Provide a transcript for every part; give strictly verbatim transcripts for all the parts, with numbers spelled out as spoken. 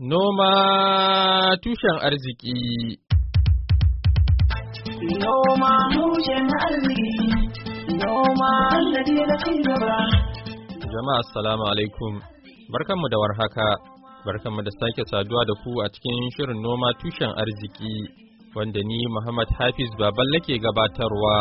Noma tushen arziki. Noma tushen arziki. Noma sannadi na cigaba. Jama'a assalamu alaikum. Barkanmu da warhaka. Barkanmu da sake saduwa da ku a cikin shirin noma tushen arziki wanda ni Muhammad Hafiz Baballe ke gabatarwa.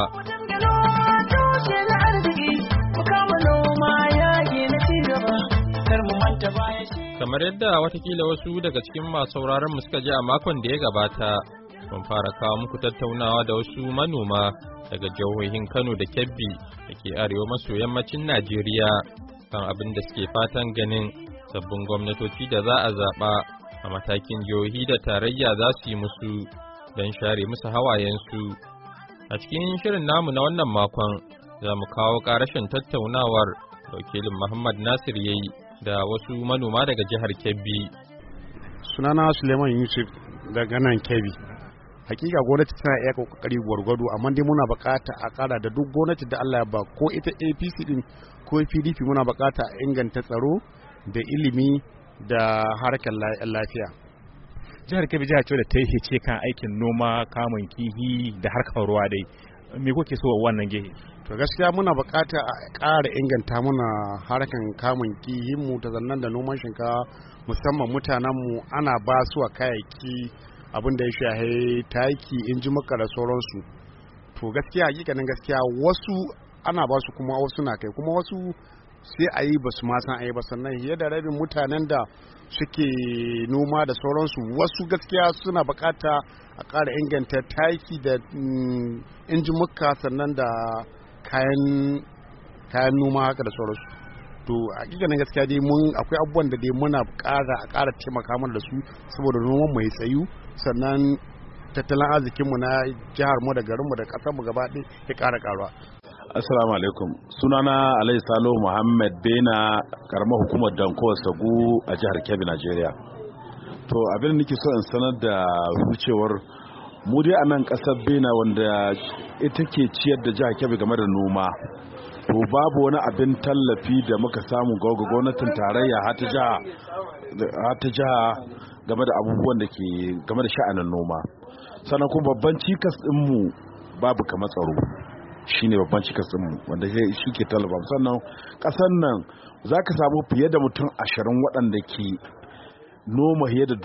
Kamar yadda watakila wasu daga cikin masu sauraron mu suka ji a makon da ya gabata, mun fara kawo muku tattaunawa da wasu manoma daga jihohin Kano da Kebbi da ke arewa maso yammacin Najeriya kan abin da suke fatan ganin sabbin gwamnatoci da za a zaɓa a matakin jihohi da tarayya za su yi musu don share musu hawayensu. A cikin shirin namu na wannan makon za mu kawo ƙarashin tattaunawar da wakilin Muhammad Nasir ya yi da wasu manoma daga jihar Kebbi. Sunana Suleiman Yusuf daga nan Kebbi. Hakika gwamnati tana iya kokari gwargwado, amma dai muna bukata a kara da duk gwamnati da Allah ya ba, ko ita A P C din ko P D P, muna bukata a inganta tsaro da ilimi da harkar lafiya. Jihar Kebbi jiha ce da ta yi ce kan aikin noma, kamun kihi da harkar ruwa dai. Me kuke so wannan gehe? To gaskiya muna bukata a ƙara inganta muna harkan kamun kihinmu ta zannan da noman shinkafa, musamman mutanenmu ana ba su a kayayyaki abin da ya shahe taki, injimuka da sauransu. To gaskiya hakikanin gaskiya wasu ana ba su, kuma wasu na kai, kuma wasu sai a yi ba su ma san a yi ba. Sannan fiye da rabin mutanen da suke noma da sauransu, wasu gaskiya suna bukata a ƙara inganta taki da injimuka, sannan da kayan kayan noma haka da sauransu. To hakikanin gaskiya dai mun akwai abubuwan da dai muna ƙara a ƙara taimaka mana da su saboda noman mai tsayu, sannan tattalin arzikinmu na jihar mu da garinmu da ƙasar mu gaba ɗaya ya ƙara ƙaruwa. Assalamu alaikum. Sunana Alhaji Salo Muhammad Bena, karamar hukumar Danko Sagu a jihar Kebbi, Najeriya. To abin da nake so in sanar da wucewar mu dai a nan ƙasar Bena, wanda ita ke ciyar da jihar Kebbi game da noma. To babu wani abin tallafi da muka samu ga gwamnatin tarayya har ta jiha game da abubuwan da ke game da sha'anin noma. Sannan kuma babban cikas ɗinmu babu kamar tsaro. Shi ne babban cikas ɗinmu wanda shi ke tallafa. Sannan ƙasar nan za ka samu fiye da mutum ashirin waɗanda ke noma fiye da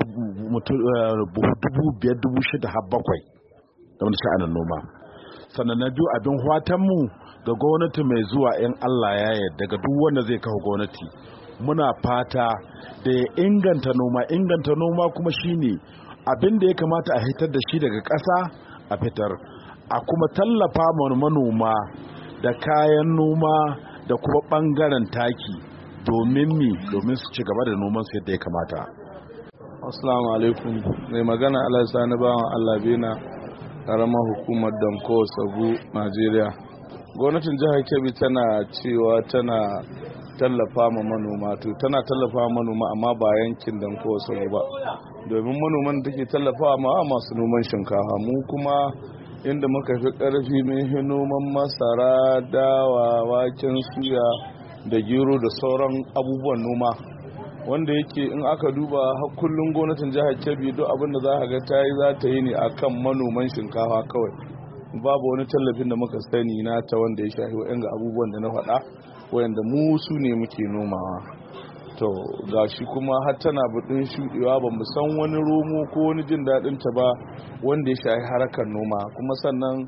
dubu biyar dubu shida har bakwai da wani sha'anin noma. Sannan na biyu, abin fatanmu ga gwamnati mai zuwa in Allah ya yarda, daga duk wanda zai kawo gwamnati, muna fata da ya inganta noma. Inganta noma kuma shine abin da ya kamata a hitar da shi daga ƙasa a fitar, a kuma tallafa manoma da kayan noma da kuma ɓangaren taki domin mi domin su ci gaba da noman su yadda ya kamata. Assalamu alaikum. Mai magana Alhaji Sani bawan Allah Bena, karamar hukumar Danko Sagu, Najeriya. Gwamnatin jihar Kebbi tana cewa tana tallafa ma manoma, to tana tallafa ma manoma amma ba yankin Danko Sagu ba, domin manoman da take tallafa ma masu noman shinkafa. Mu kuma inda muka fi ƙarfi mun noman masara, dawa, waken suya da gero da sauran abubuwan noma, wanda yake in aka duba kullum gwamnatin jihar Kebbi duk abin da za ka ga ta yi za ta yi ne akan manoman shinkafa kawai. Babu wani tallafin da muka sani na ta wanda ya shafi wa'yan ga abubuwan da na faɗa, wayanda mu su ne muke nomawa. To gashi kuma har tana budin shudewa, ba mu san wani romo ko wani jin daɗin ta ba wanda ya shafi harkar noma. Kuma sannan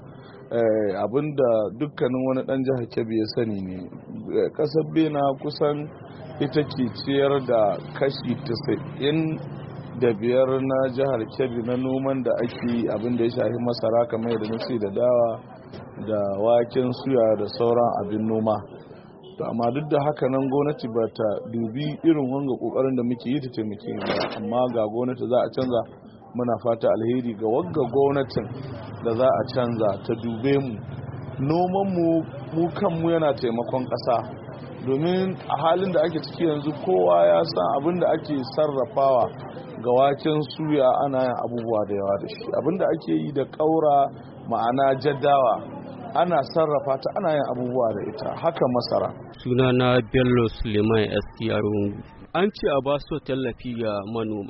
abinda dukkanin wani ɗan jihar Kebbi ya sani ne, ƙasar Bena kusan ita ke ciyar da kashi tasa'in da biyar na jihar Kebbi na noman da ake, abin da ya shafi masara kamar yadda nace da dawa da waken suya da sauran abin noma. Amma duk da haka nan gwamnati ba ta dubi irin wanga kokarin da muke yi ta taimake mu, amma ga gwamnati za a canza, muna fata alheri ga wagga gwamnatin da za a canza ta dube mu. Noman mu mu kanmu yana taimakon ƙasa, domin a halin da ake ciki yanzu kowa ya san abin da ake sarrafawa ga waken suya ana yin abubuwa da yawa da shi. Abin da ake yi da ƙaura, ma'ana jaddawa, ana sarrafa ta, ana yin abubuwa da ita. Haka masara. Sunana Bello Suleiman S T R. An ce a ba su tallafi ga manoma,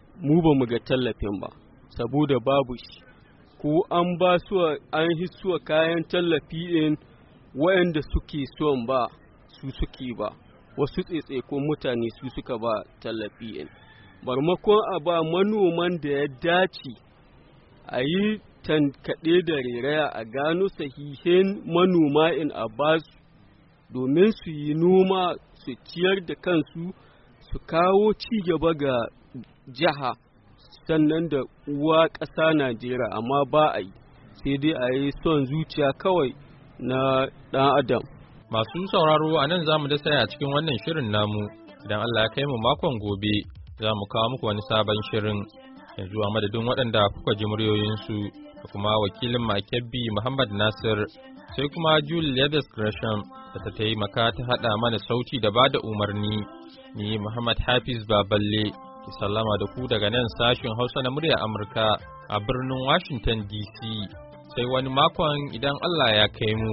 mu ba mu ga tallafin ba saboda babu shi ko an ba su an hissuwa kayan tallafi ɗin waɗanda suke son ba su suke ba wasu ko mutane su suka ba tallafi ɗin barmakon a ba manoman da ya dace a yi tankaɗe da reraya a gano sahihin manoma in a basu domin su yi noma su ciyar da kansu su kawo ci gaba ga jiha sannan da uwa ƙasa Najeriya amma ba a yi sai dai a yi son zuciya kawai na ɗan adam. Masu sauraro a nan za mu dasa a cikin wannan shirin namu idan Allah ya kai mu makon gobe za mu kawo muku wani sabon shirin yanzu a madadin waɗanda kuka ji muryoyinsu da kuma wakilin Makebbi Muhammad Nasir sai kuma Julie Leathers Gresham da ta taimaka ta haɗa mana sauti da ba da umarni ni Muhammad Hafiz Baballe ki sallama da ku daga nan sashin Hausa na murya Amurka a birnin Washington D C sai wani makon idan Allah ya kai mu.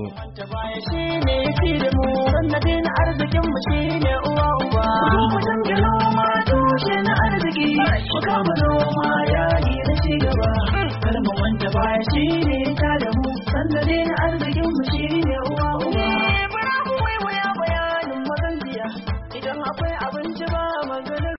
Wanda baya shi ne ta da mu, sanda ne na arzikin mu shi